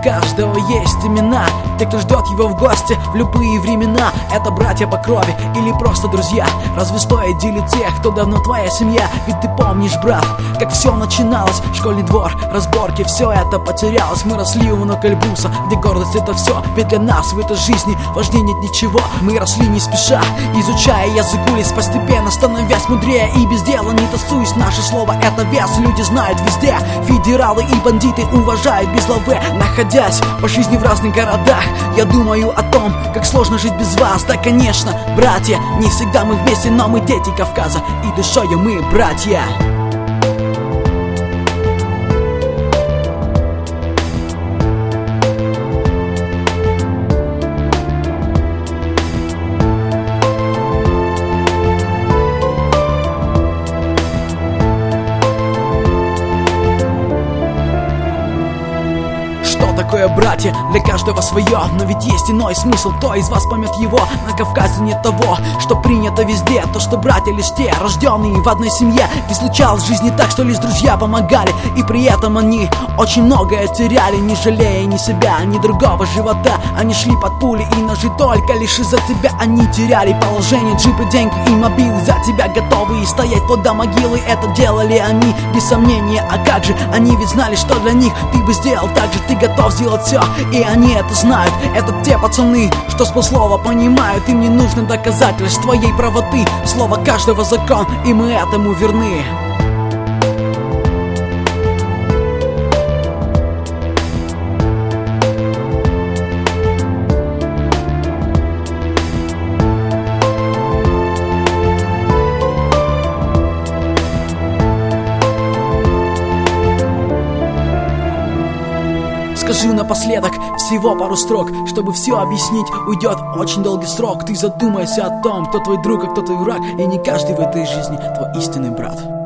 каждого есть имена, те, кто ждет его в гости в любые времена. Это братья по крови или просто друзья? Разве стоит делить тех, кто давно твоя семья? Ведь ты помнишь, брат, как все начиналось. Школьный двор, разборки, все это потерялось. Мы росли у ног Эльбруса, где гордость это все. Ведь для нас в этой жизни важнее нет ничего. Мы росли не спеша, изучая язык улиц, постепенно становясь мудрее. И без дела не тасуясь, наше слово это вес. Люди знают везде, федералы и бандиты уважают без лавы. Находясь по жизни в разных городах, я думаю о том, как сложно жить без вас. Да, конечно, братья, не всегда мы вместе, но мы дети Кавказа, и душою мы братья. Такое, братья, для каждого свое, но ведь есть иной смысл, кто из вас поймет его. На Кавказе нет того, что принято везде, то, что братья лишь те, рожденные в одной семье. Ведь случалось в жизни так, что лишь друзья помогали, и при этом они очень многое теряли, не жалея ни себя, ни другого живота. Они шли под пули и ножи, только лишь из-за тебя они теряли положение. Джипы, деньги и мобил за тебя готовы стоять вплоть до могилы. Это делали они без сомнения, а как же? Они ведь знали, что для них ты бы сделал так же. Ты готов сделать все, и они это знают. Это те пацаны, что с полслова понимают. Им не нужно доказательств твоей правоты. Слово каждого закон, и мы этому верны. Скажу напоследок всего пару строк, чтобы все объяснить, уйдет очень долгий срок. Ты задумайся о том, кто твой друг, а кто твой враг, и не каждый в этой жизни твой истинный брат.